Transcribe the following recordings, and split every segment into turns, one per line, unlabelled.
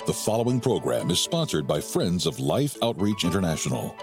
The following program is sponsored by Friends of Life Outreach International.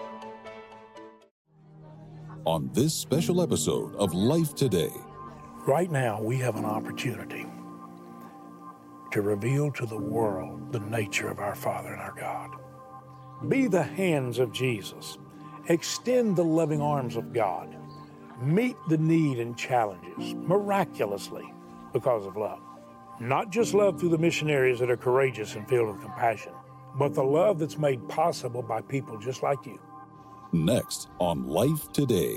On this special episode of Life Today.
Right now, we have an opportunity to reveal to the world the nature of our Father and our God. Be the hands of Jesus. Extend the loving arms of God. Meet the need and challenges miraculously because of love. Not just love through the missionaries that are courageous and filled with compassion, but the love that's made possible by people just like you.
Next on Life Today.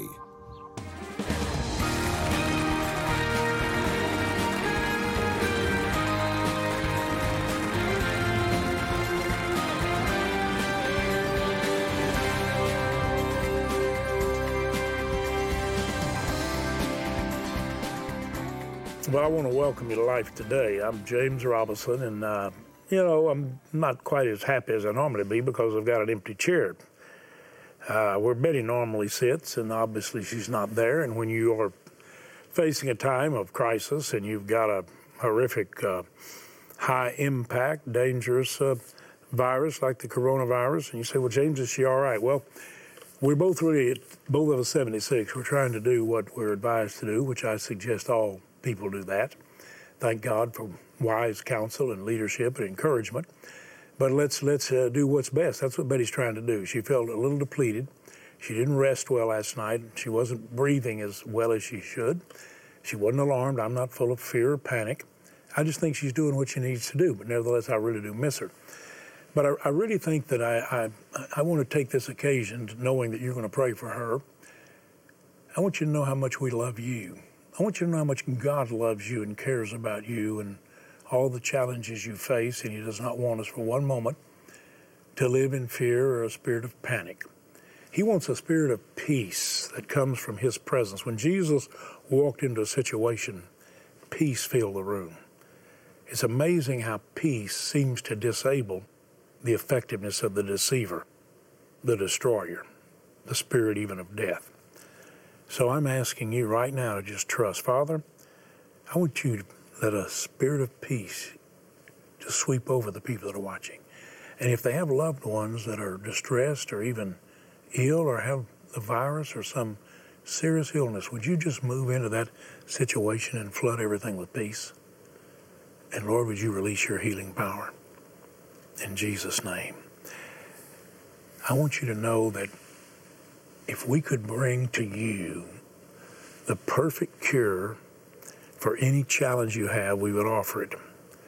Well, I want to welcome you to Life Today. I'm James Robinson, and, I'm not quite as happy as I normally be because I've got an empty chair. Where Betty normally sits, and obviously she's not there. And when you are facing a time of crisis and you've got a horrific, high-impact, dangerous virus like the coronavirus, and you say, well, James, is she all right? Well, we're both of us 76. We're trying to do what we're advised to do, which I suggest all people do that. Thank God for wise counsel and leadership and encouragement. But let's do what's best. That's what Betty's trying to do. She felt a little depleted. She didn't rest well last night. She wasn't breathing as well as she should. She wasn't alarmed. I'm not full of fear or panic. I just think she's doing what she needs to do. But nevertheless, I really do miss her. But I really think that I want to take this occasion, knowing that you're going to pray for her. I want you to know how much we love you. I want you to know how much God loves you and cares about you and all the challenges you face, and He does not want us for one moment to live in fear or a spirit of panic. He wants a spirit of peace that comes from His presence. When Jesus walked into a situation, peace filled the room. It's amazing how peace seems to disable the effectiveness of the deceiver, the destroyer, the spirit even of death. So I'm asking you right now to just trust. Father, I want you to let a spirit of peace just sweep over the people that are watching. And if they have loved ones that are distressed or even ill or have the virus or some serious illness, would you just move into that situation and flood everything with peace? And Lord, would you release your healing power? In Jesus' name. I want you to know that if we could bring to you the perfect cure for any challenge you have, we would offer it.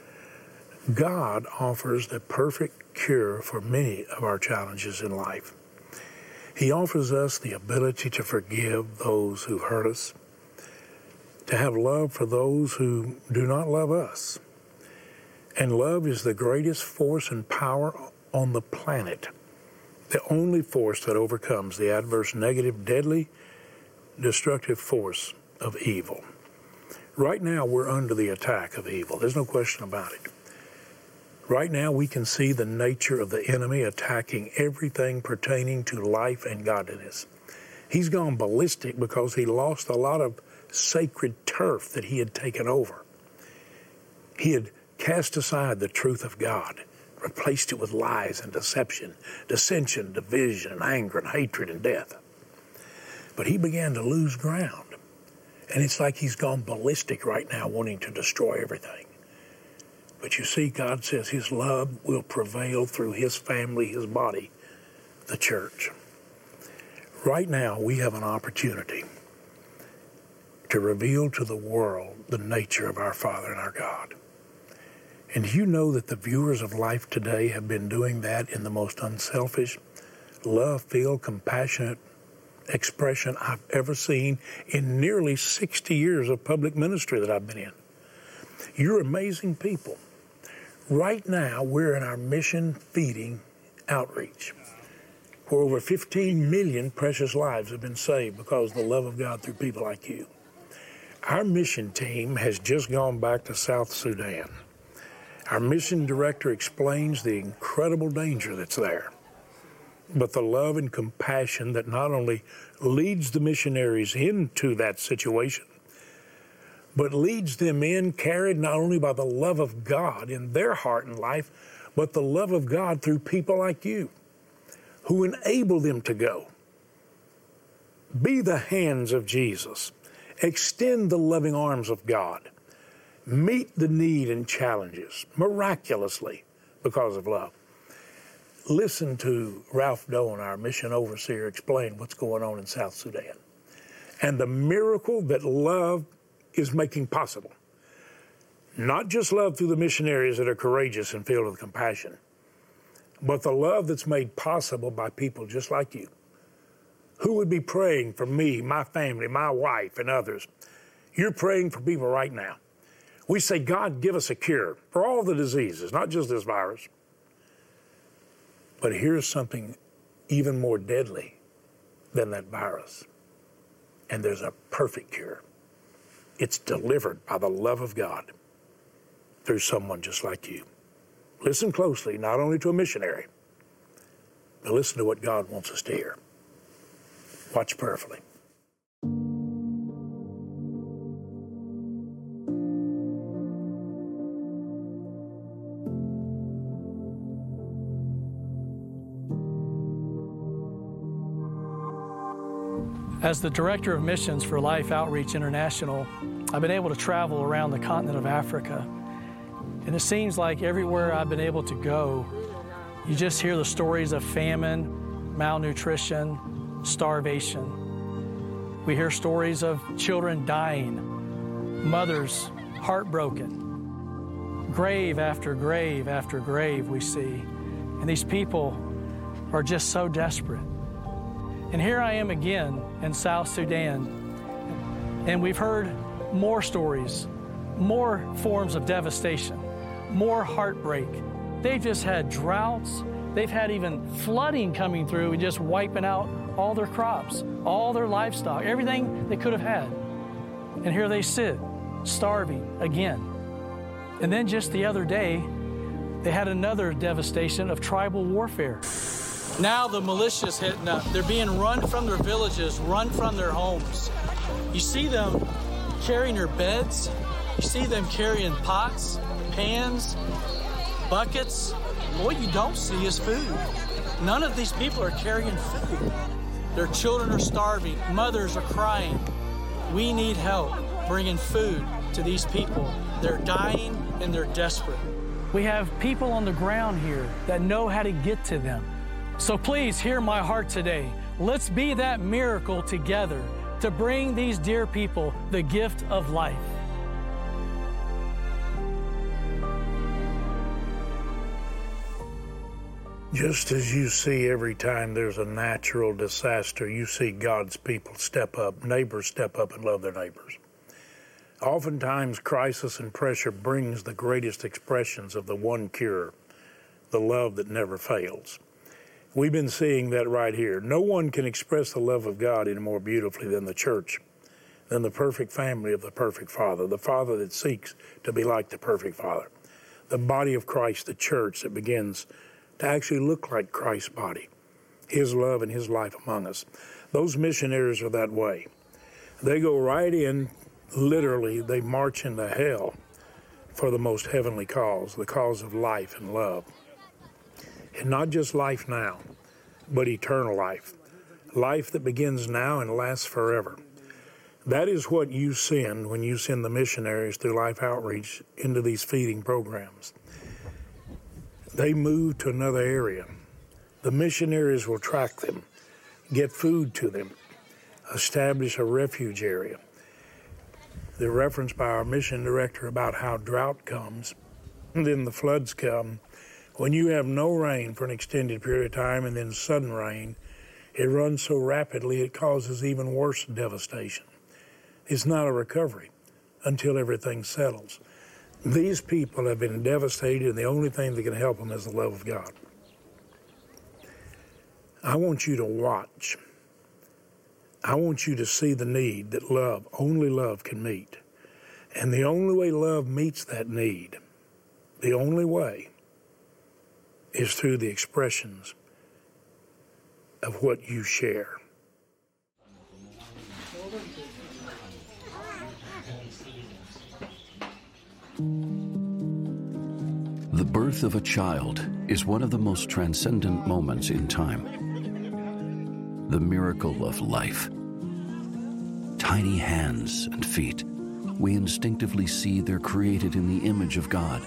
God offers the perfect cure for many of our challenges in life. He offers us the ability to forgive those who hurt us, to have love for those who do not love us. And love is the greatest force and power on the planet. The only force that overcomes the adverse, negative, deadly, destructive force of evil. Right now, we're under the attack of evil. There's no question about it. Right now, we can see the nature of the enemy attacking everything pertaining to life and godliness. He's gone ballistic because he lost a lot of sacred turf that he had taken over. He had cast aside the truth of God, replaced it with lies and deception, dissension, division, and anger and hatred and death. But he began to lose ground. And it's like he's gone ballistic right now, wanting to destroy everything. But you see, God says His love will prevail through His family, His body, the church. Right now, we have an opportunity to reveal to the world the nature of our Father and our God. And do you know that the viewers of Life Today have been doing that in the most unselfish, love-filled, compassionate expression I've ever seen in nearly 60 years of public ministry that I've been in? You're amazing people. Right now, we're in our mission feeding outreach, where over 15 million precious lives have been saved because of the love of God through people like you. Our mission team has just gone back to South Sudan. Our mission director explains the incredible danger that's there, but the love and compassion that not only leads the missionaries into that situation, but leads them in, carried not only by the love of God in their heart and life, but the love of God through people like you who enable them to go. Be the hands of Jesus. Extend the loving arms of God. Meet the need and challenges miraculously because of love. Listen to Ralph Doan, our mission overseer, explain what's going on in South Sudan and the miracle that love is making possible. Not just love through the missionaries that are courageous and filled with compassion, but the love that's made possible by people just like you, who would be praying for me, my family, my wife, and others. You're praying for people right now. We say, God, give us a cure for all the diseases, not just this virus. But here's something even more deadly than that virus. And there's a perfect cure. It's delivered by the love of God through someone just like you. Listen closely, not only to a missionary, but listen to what God wants us to hear. Watch prayerfully.
As the Director of Missions for Life Outreach International, I've been able to travel around the continent of Africa. And it seems like everywhere I've been able to go, you just hear the stories of famine, malnutrition, starvation. We hear stories of children dying, mothers heartbroken. Grave after grave after grave we see. And these people are just so desperate. And here I am again in South Sudan, and we've heard more stories, more forms of devastation, more heartbreak. They've just had droughts. They've had even flooding coming through and just wiping out all their crops, all their livestock, everything they could have had. And here they sit, starving again. And then just the other day, they had another devastation of tribal warfare. Now the militia's hitting up. They're being run from their villages, run from their homes. You see them carrying their beds. You see them carrying pots, pans, buckets. What you don't see is food. None of these people are carrying food. Their children are starving. Mothers are crying. We need help bringing food to these people. They're dying and they're desperate. We have people on the ground here that know how to get to them. So please hear my heart today. Let's be that miracle together to bring these dear people the gift of life.
Just as you see every time there's a natural disaster, you see God's people step up, neighbors step up and love their neighbors. Oftentimes, crisis and pressure brings the greatest expressions of the one cure, the love that never fails. We've been seeing that right here. No one can express the love of God any more beautifully than the church, than the perfect family of the perfect Father, the Father that seeks to be like the perfect Father, the body of Christ, the church that begins to actually look like Christ's body, His love and His life among us. Those missionaries are that way. They go right in, literally, they march into hell for the most heavenly cause, the cause of life and love. And not just life now, but eternal life. Life that begins now and lasts forever. That is what you send when you send the missionaries through Life Outreach into these feeding programs. They move to another area. The missionaries will track them, get food to them, establish a refuge area. The reference by our mission director about how drought comes, and then the floods come. When you have no rain for an extended period of time and then sudden rain, it runs so rapidly it causes even worse devastation. It's not a recovery until everything settles. These people have been devastated, and the only thing that can help them is the love of God. I want you to watch. I want you to see the need that love, only love can meet. And the only way love meets that need, the only way, is through the expressions of what you share.
The birth of a child is one of the most transcendent moments in time. The miracle of life. Tiny hands and feet, we instinctively see they're created in the image of God.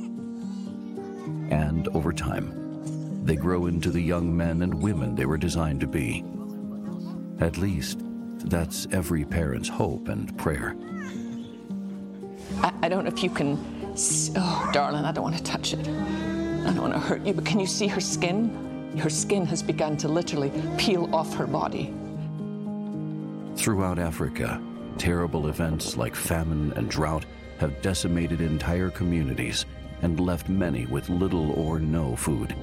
And over time, they grow into the young men and women they were designed to be. At least, that's every parent's hope and prayer.
I don't know if you can, oh, darling, I don't want to touch it. I don't want to hurt you, but can you see her skin? Her skin has begun to literally peel off her body.
Throughout Africa, terrible events like famine and drought have decimated entire communities and left many with little or no food.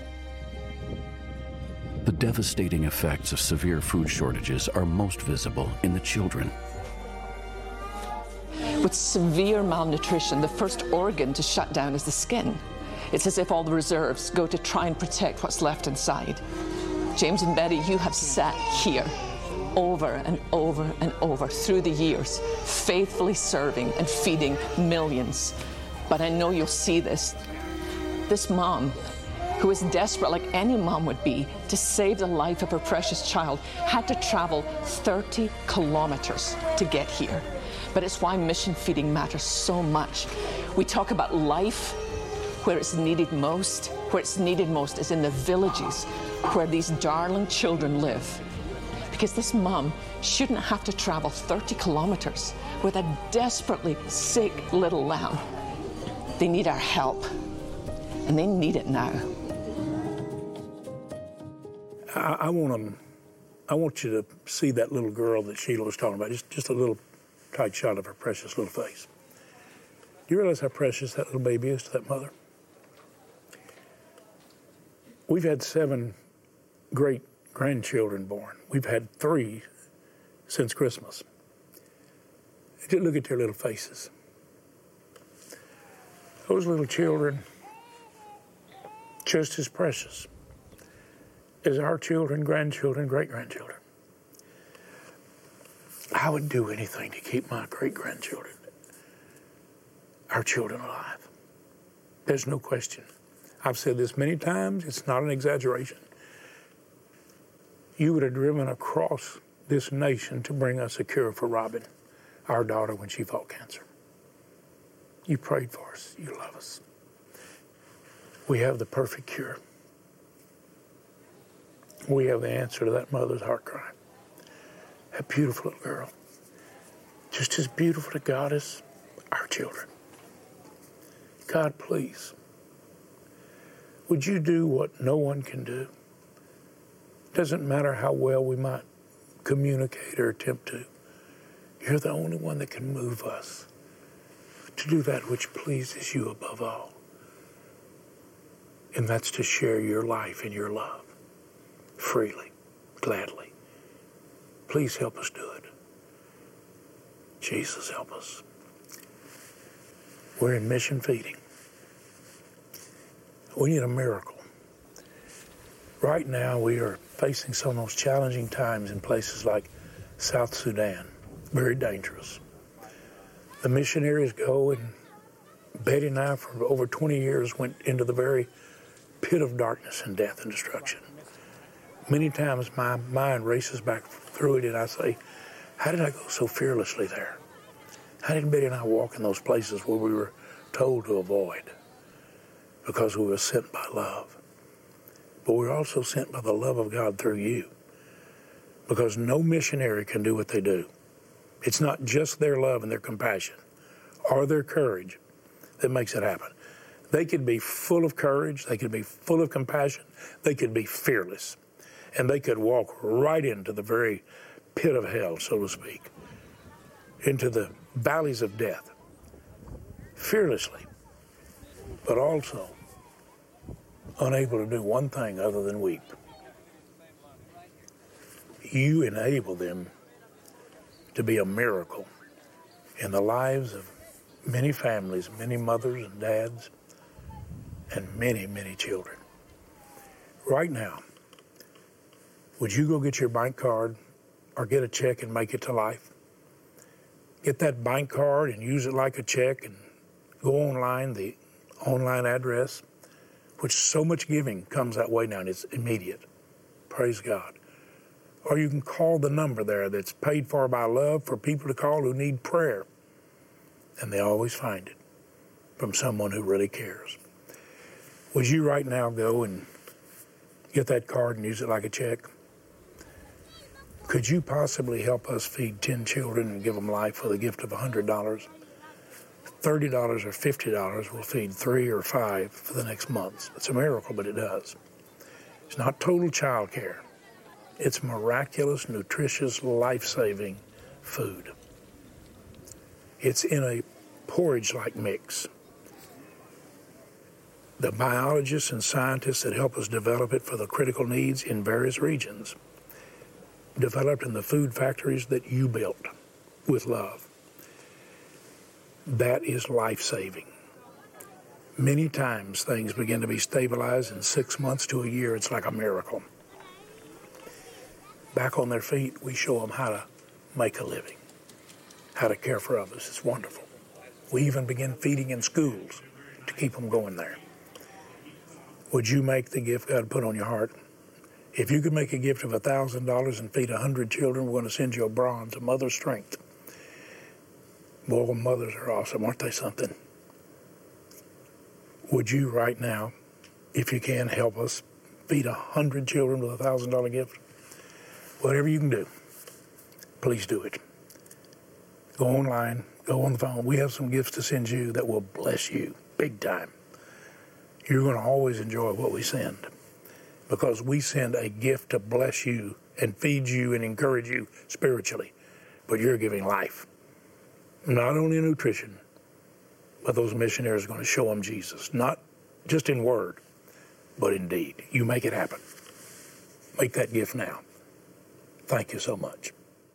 The devastating effects of severe food shortages are most visible in the children.
With severe malnutrition, the first organ to shut down is the skin. It's as if all the reserves go to try and protect what's left inside. James and Betty, you have sat here over and over and over through the years, faithfully serving and feeding millions. But I know you'll see this. This mom, who is desperate like any mom would be to save the life of her precious child, had to travel 30 kilometers to get here. But it's why mission feeding matters so much. We talk about life where it's needed most. Where it's needed most is in the villages where these darling children live. Because this mom shouldn't have to travel 30 kilometers with a desperately sick little lamb. They need our help, and they need it now.
I want you to see that little girl that Sheila was talking about, just a little tight shot of her precious little face. Do you realize how precious that little baby is to that mother? We've had 7 great grandchildren born. We've had 3 since Christmas. Just look at their little faces. Those little children, just as precious as our children, grandchildren, great-grandchildren. I would do anything to keep my great-grandchildren, our children, alive. There's no question. I've said this many times. It's not an exaggeration. You would have driven across this nation to bring us a cure for Robin, our daughter, when she fought cancer. You prayed for us. You love us. We have the perfect cure. We have the answer to that mother's heart cry. That beautiful little girl, just as beautiful to God as our children. God, please, would you do what no one can do? Doesn't matter how well we might communicate or attempt to. You're the only one that can move us to do that which pleases you above all. And that's to share your life and your love freely, gladly. Please help us do it. Jesus, help us. We're in mission feeding. We need a miracle. Right now, we are facing some of those challenging times in places like South Sudan. Very dangerous. The missionaries go, and Betty and I, for over 20 years, went into the very pit of darkness and death and destruction. Many times my mind races back through it, and I say, how did I go so fearlessly there? How did Betty and I walk in those places where we were told to avoid? Because we were sent by love. But we were also sent by the love of God through you. Because no missionary can do what they do. It's not just their love and their compassion or their courage that makes it happen. They could be full of courage, they could be full of compassion, they could be fearless, and they could walk right into the very pit of hell, so to speak, into the valleys of death, fearlessly, but also unable to do one thing other than weep. You enable them to be a miracle in the lives of many families, many mothers and dads, and many, many children. Right now, would you go get your bank card or get a check and make it to life? Get that bank card and use it like a check and Go online, the online address, which so much giving comes that way now, and it's immediate. Praise God. Or you can call the number there that's paid for by love for people to call who need prayer. And they always find it from someone who really cares. Would you right now go and get that card and use it like a check? Could you possibly help us feed 10 children and give them life for the gift of $100? $30 or $50 will feed 3 or 5 for the next months. It's a miracle, but it does. It's not total child care. It's miraculous, nutritious, life-saving food. It's in a porridge-like mix. The biologists and scientists that help us develop it for the critical needs in various regions, developed in the food factories that you built with love. That is life-saving. Many times things begin to be stabilized in 6 months to a year. It's like a miracle. Back on their feet, we show them how to make a living, how to care for others. It's wonderful. We even begin feeding in schools to keep them going there. Would you make the gift God put on your heart? If you could make a gift of $1,000 and feed 100 children, we're going to send you a bronze, a Mother's Strength. Boy, mothers are awesome, aren't they something? Would you right now, if you can, help us feed 100 children with a $1,000 gift? Whatever you can do, please do it. Go online, go on the phone. We have some gifts to send you that will bless you big time. You're going to always enjoy what we send because we send a gift to bless you and feed you and encourage you spiritually. But you're giving life. Not only nutrition, but those missionaries are going to show them Jesus. Not just in word, but in deed. You make it happen. Make that gift now. Thank you so much.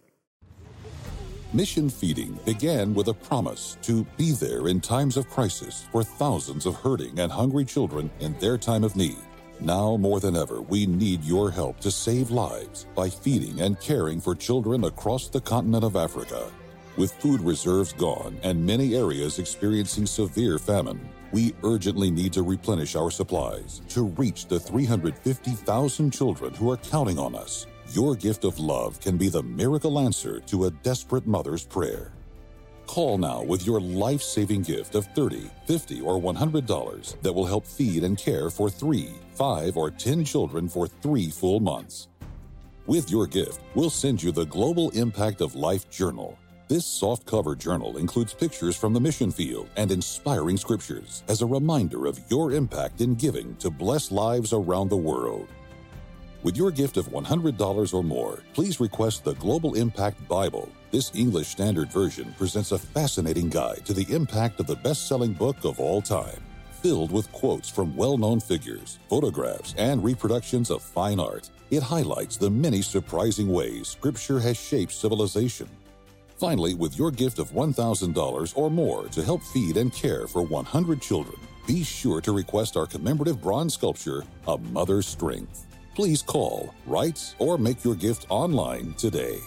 Mission Feeding began with a promise to be there in times of crisis for thousands of hurting and hungry children in their time of need. Now more than ever, we need your help to save lives by feeding and caring for children across the continent of Africa. With food reserves gone and many areas experiencing severe famine, we urgently need to replenish our supplies to reach the 350,000 children who are counting on us. Your gift of love can be the miracle answer to a desperate mother's prayer. Call now with your life-saving gift of $30, $50, or $100 that will help feed and care for 3, 5, or 10 children for 3 full months. With your gift, we'll send you the Global Impact of Life Journal. This soft-cover journal includes pictures from the mission field and inspiring scriptures as a reminder of your impact in giving to bless lives around the world. With your gift of $100 or more, please request the Global Impact Bible. This English Standard Version presents a fascinating guide to the impact of the best-selling book of all time, filled with quotes from well-known figures, photographs, and reproductions of fine art. It highlights the many surprising ways Scripture has shaped civilization. Finally, with your gift of $1,000 or more to help feed and care for 100 children, be sure to request our commemorative bronze sculpture, A Mother's Strength. Please call, write, or make your gift online today.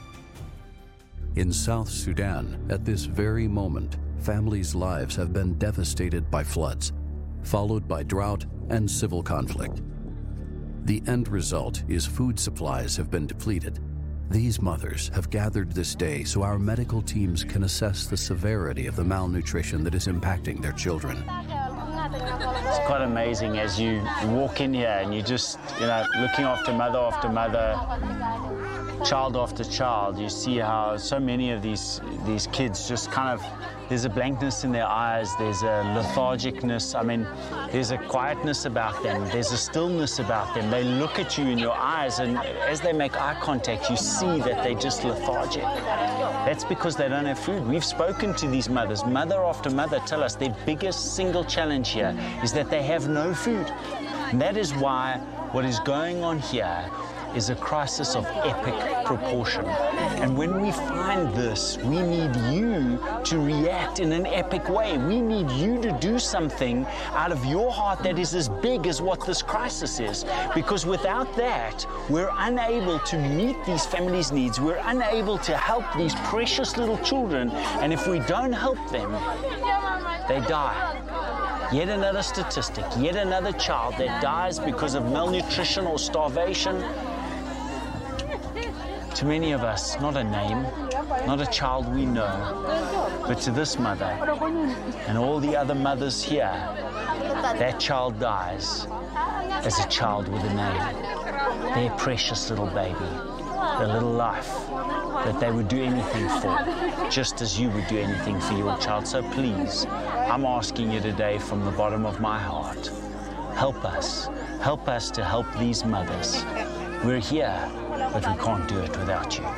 In South Sudan, at this very moment, families' lives have been devastated by floods, followed by drought and civil conflict. The end result is food supplies have been depleted. These mothers have gathered this day so our medical teams can assess the severity of the malnutrition that is impacting their children.
It's quite amazing as you walk in here and you just, looking after mother, child after child, you see how so many of these kids just kind of, there's a blankness in their eyes, there's a lethargicness, there's a quietness about them, there's a stillness about them. They look at you in your eyes, and as they make eye contact, you see that they're just lethargic. That's because they don't have food. We've spoken to these mothers, mother after mother, tell us their biggest single challenge here is that they have no food. And that is why what is going on here is a crisis of epic proportion. And when we find this, we need you to react in an epic way. We need you to do something out of your heart that is as big as what this crisis is. Because without that, we're unable to meet these families' needs. We're unable to help these precious little children. And if we don't help them, they die. Yet another statistic, yet another child that dies because of malnutrition or starvation. To many of us, not a name, not a child we know, but to this mother and all the other mothers here, that child dies as a child with a name. Their precious little baby, their little life that they would do anything for, just as you would do anything for your child. So please, I'm asking you today from the bottom of my heart, help us to help these mothers. We're here, but we can't do it without you.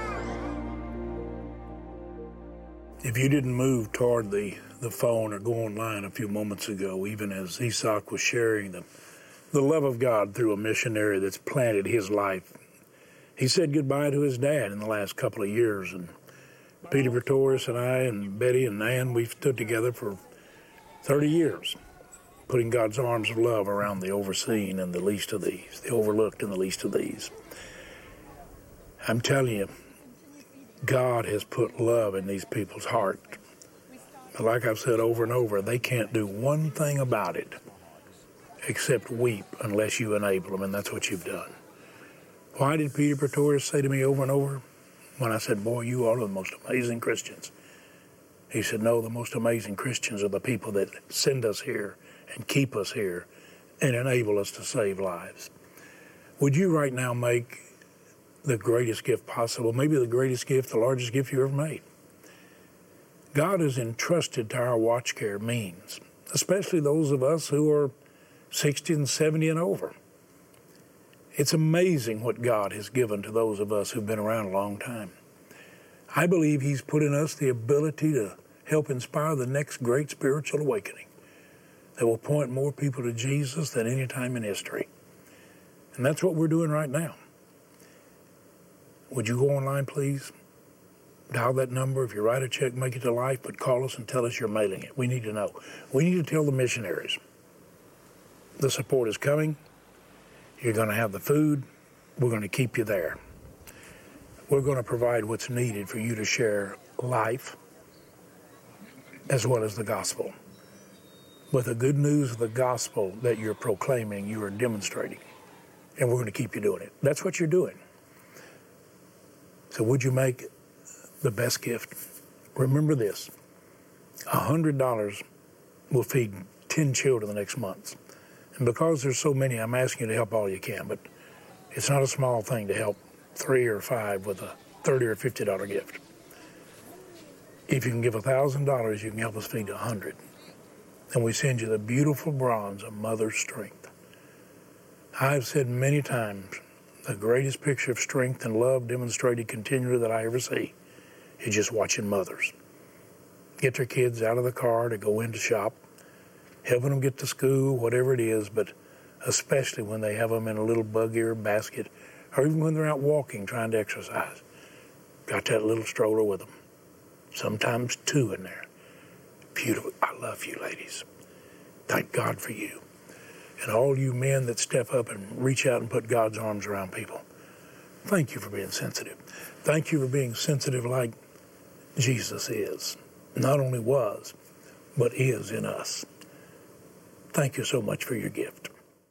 If you didn't move toward the phone or go online a few moments ago, even as Isak was sharing the love of God through a missionary that's planted his life, he said goodbye to his dad in the last couple of years. And Peter Pretorius and I and Betty and Nan, we've stood together for 30 years, putting God's arms of love around the overseen and the least of these, the overlooked and the least of these. I'm telling you, God has put love in these people's heart. But like I've said over and over, they can't do one thing about it except weep unless you enable them, and that's what you've done. Why did Peter Pretorius say to me over and over when I said, boy, you are the most amazing Christians? He said, no, the most amazing Christians are the people that send us here and keep us here and enable us to save lives. Would you right now make the greatest gift possible, maybe the greatest gift, the largest gift you ever made? God has entrusted to our watch care means, especially those of us who are 60 and 70 and over. It's amazing what God has given to those of us who've been around a long time. I believe He's put in us the ability to help inspire the next great spiritual awakening that will point more people to Jesus than any time in history. And that's what we're doing right now. Would you go online, please? Dial that number. If you write a check, make it to life, but call us and tell us you're mailing it. We need to know. We need to tell the missionaries the support is coming. You're going to have the food. We're going to keep you there. We're going to provide what's needed for you to share life as well as the gospel. But the good news of the gospel that you're proclaiming, you are demonstrating. And we're going to keep you doing it. That's what you're doing. So would you make the best gift? Remember this, $100 will feed 10 children the next month. And because there's so many, I'm asking you to help all you can, but it's not a small thing to help 3 or 5 with a $30 or $50 gift. If you can give $1,000, you can help us feed 100. And we send you the beautiful bronze of Mother's Strength. I've said many times, the greatest picture of strength and love demonstrated continually that I ever see is just watching mothers get their kids out of the car to go in to shop, helping them get to school, whatever it is, but especially when they have them in a little buggy or basket, or even when they're out walking trying to exercise. Got that little stroller with them. Sometimes 2 in there. Beautiful. I love you, ladies. Thank God for you. And all you men that step up and reach out and put God's arms around people, thank you for being sensitive. Thank you for being sensitive like Jesus is. Not only was, but is in us. Thank you so much for your gift.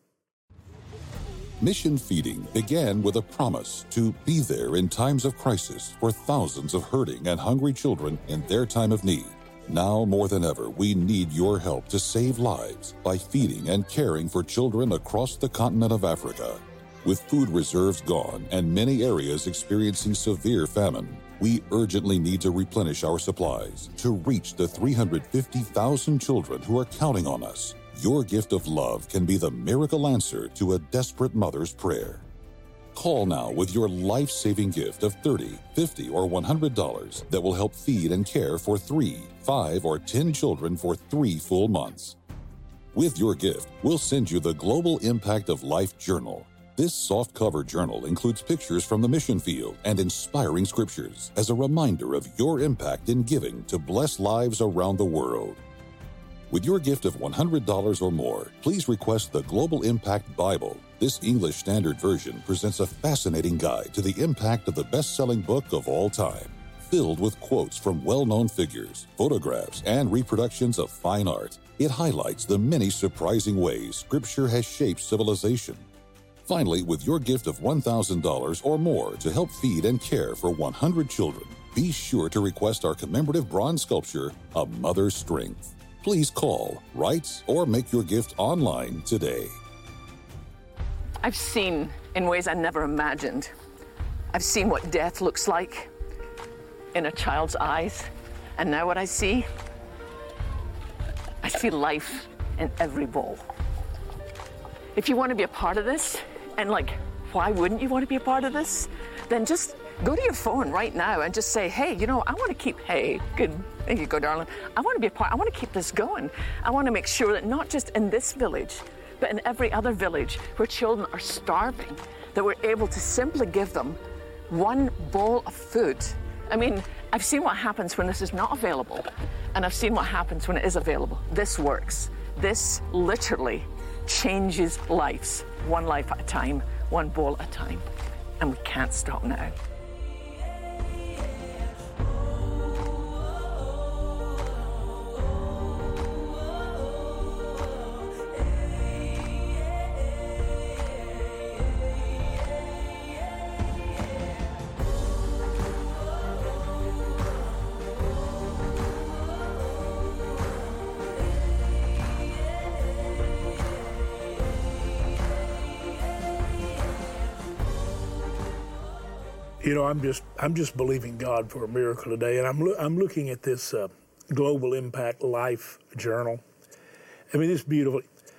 Mission Feeding began with a promise to be there in times of crisis for thousands of hurting and hungry children in their time of need. Now more than ever, we need your help to save lives by feeding and caring for children across the continent of Africa. With food reserves gone and many areas experiencing severe famine, we urgently need to replenish our supplies to reach the 350,000 children who are counting on us. Your gift of love can be the miracle answer to a desperate mother's prayer. Call now with your life-saving gift of $30, $50, or $100 that will help feed and care for 3, 5, or 10 children for 3 full months. With your gift, we'll send you the Global Impact of Life Journal. This soft-cover journal includes pictures from the mission field and inspiring scriptures as a reminder of your impact in giving to bless lives around the world. With your gift of $100 or more, please request the Global Impact Bible. This English Standard Version presents a fascinating guide to the impact of the best-selling book of all time. filled with quotes from well-known figures, photographs, and reproductions of fine art. It highlights the many surprising ways Scripture has shaped civilization. Finally, with your gift of $1,000 or more to help feed and care for 100 children, be sure to request our commemorative bronze sculpture, A Mother's Strength. Please call, write, or make your gift online today.
I've seen in ways I never imagined. I've seen what death looks like in a child's eyes, and now what I see life in every bowl. If you want to be a part of this, and why wouldn't you want to be a part of this? Then just go to your phone right now and just say, hey, I want to keep, good, there you go, darling. I want to be a part, I want to keep this going. I want to make sure that not just in this village, but in every other village where children are starving, that we're able to simply give them one bowl of food. I mean, I've seen what happens when this is not available, and I've seen what happens when it is available. This works. This literally changes lives, one life at a time, one bowl at a time, and we can't stop now.
I'm just believing God for a miracle today, and I'm looking at this Global Impact Life Journal. I mean, it's beautiful.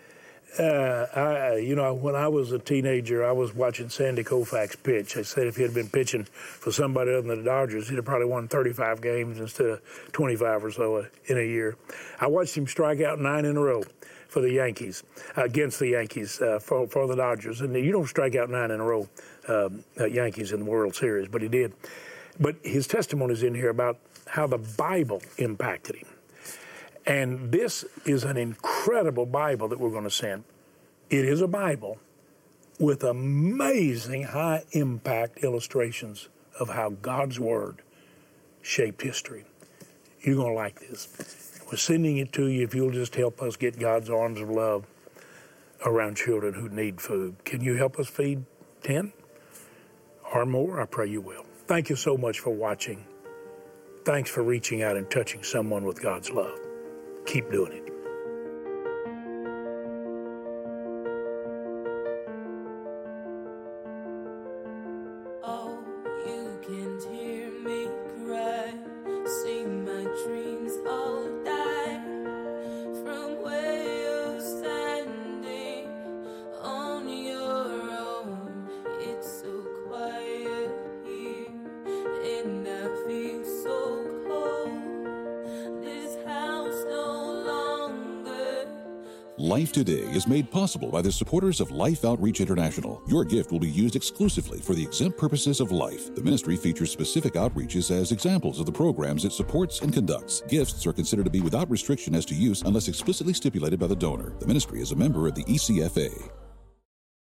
When I was a teenager, I was watching Sandy Koufax pitch. I said if he had been pitching for somebody other than the Dodgers, he'd have probably won 35 games instead of 25 or so in a year. I watched him strike out 9 in a row for the Yankees, against the Yankees, for the Dodgers. And you don't strike out 9 in a row, Yankees in the World Series, but he did. But his testimony is in here about how the Bible impacted him. And this is an incredible Bible that we're going to send. It is a Bible with amazing high-impact illustrations of how God's Word shaped history. You're going to like this. We're sending it to you if you'll just help us get God's arms of love around children who need food. Can you help us feed 10 or more? I pray you will. Thank you so much for watching. Thanks for reaching out and touching someone with God's love. Keep doing it.
Oh, you can't hear me cry. See my dreams all die from where you're standing on your own. It's so quiet here, and I feel so cold. This house no longer.
Life Today is made possible by the supporters of Life Outreach International. Your gift will be used exclusively for the exempt purposes of life. The ministry features specific outreaches as examples of the programs it supports and conducts. Gifts are considered to be without restriction as to use unless explicitly stipulated by the donor. The ministry is a member of the ECFA.